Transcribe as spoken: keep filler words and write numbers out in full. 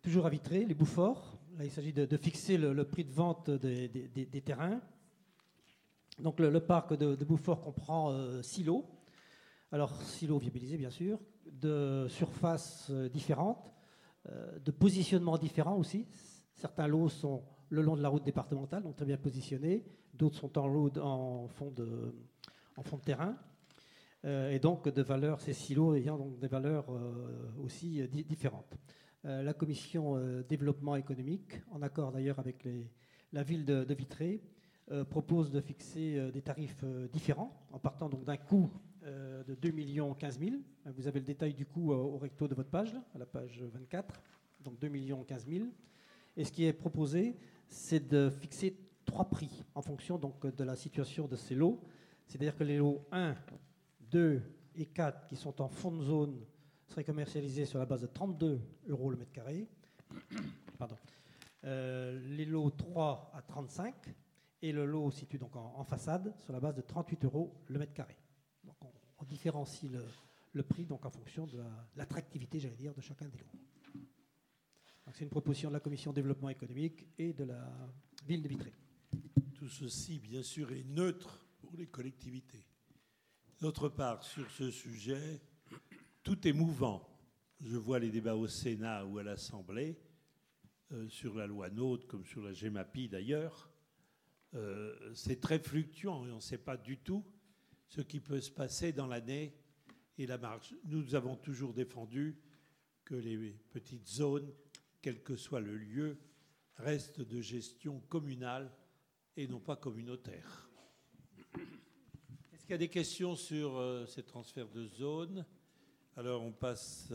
toujours à Vitré, les Bouforts. Là, il s'agit de, de fixer le, le prix de vente des, des, des, des terrains. Donc, le, le parc de, de Bouforts comprend euh, six lots. Alors, six lots viabilisés, bien sûr, de surfaces euh, différentes, euh, de positionnements différents aussi. Certains lots sont le long de la route départementale, donc très bien positionnés. D'autres sont en, lot, en, fond, de, en fond de terrain. Euh, et donc, de valeurs, ces six lots ayant donc des valeurs euh, aussi euh, di- différentes. Euh, la commission euh, développement économique, en accord d'ailleurs avec les, la ville de, de Vitré, euh, propose de fixer euh, des tarifs euh, différents, en partant donc d'un coût euh, de deux millions quinze mille. Vous avez le détail du coût euh, au recto de votre page, là, à la page vingt-quatre, donc deux millions quinze mille. Et ce qui est proposé, c'est de fixer trois prix en fonction donc, de la situation de ces lots. C'est-à-dire que les lots un, deux et quatre, qui sont en fond de zone, seraient commercialisés sur la base de trente-deux euros le mètre carré. Pardon. Euh, les lots trois à trente-cinq et le lot situé donc en, en façade sur la base de trente-huit euros le mètre carré. Donc on, on différencie le, le prix donc en fonction de la, l'attractivité, j'allais dire, de chacun des lots. Donc c'est une proposition de la Commission développement économique et de la ville de Vitré. Tout ceci, bien sûr, est neutre pour les collectivités. D'autre part, sur ce sujet, tout est mouvant. Je vois les débats au Sénat ou à l'Assemblée, euh, sur la loi NOTRe, comme sur la GEMAPI d'ailleurs. Euh, c'est très fluctuant et on ne sait pas du tout ce qui peut se passer dans l'année et la marge. Nous avons toujours défendu que les petites zones, quel que soit le lieu, restent de gestion communale et non pas communautaire. Est-ce qu'il y a des questions sur euh, ces transferts de zones ? Alors on passe